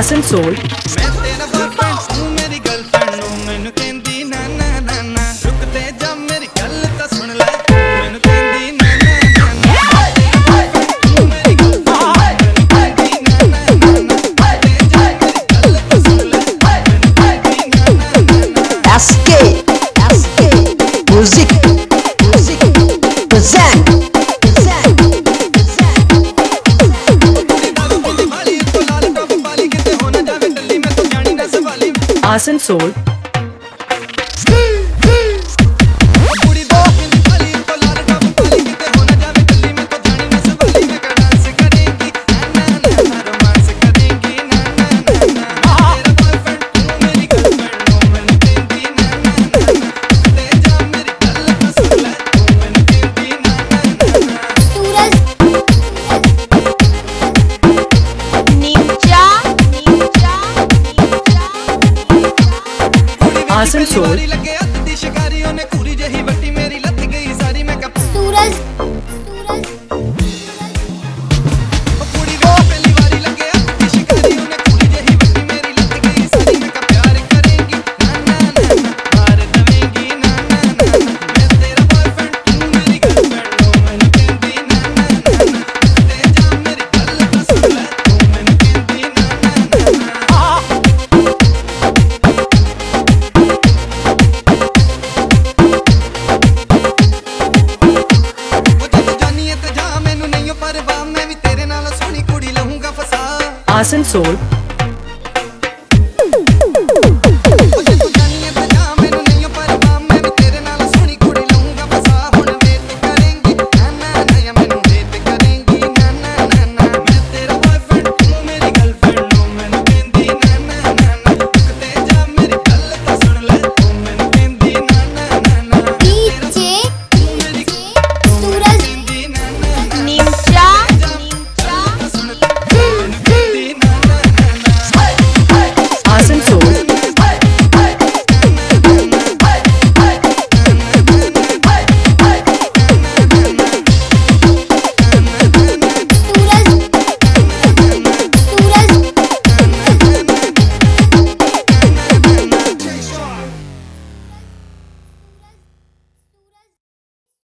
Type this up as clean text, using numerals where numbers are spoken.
आसनसोल। मैं तेरा बॉयफ्रेंड तू मेरी गर्लफ्रेंड नो मैनू कहंदी ना ना ना ना रुक ते जा मेरी गल तां सुन ले मैनू कहंदी ना ना ना ना तेरा बॉयफ्रेंड तू मेरी गर्लफ्रेंड मैनू कहंदी ना ना ना ना ते जा मेरी गल तां सुन ले मैनू कहंदी ना ना ना ना SK Music present Asansol. Asansol. Asansol.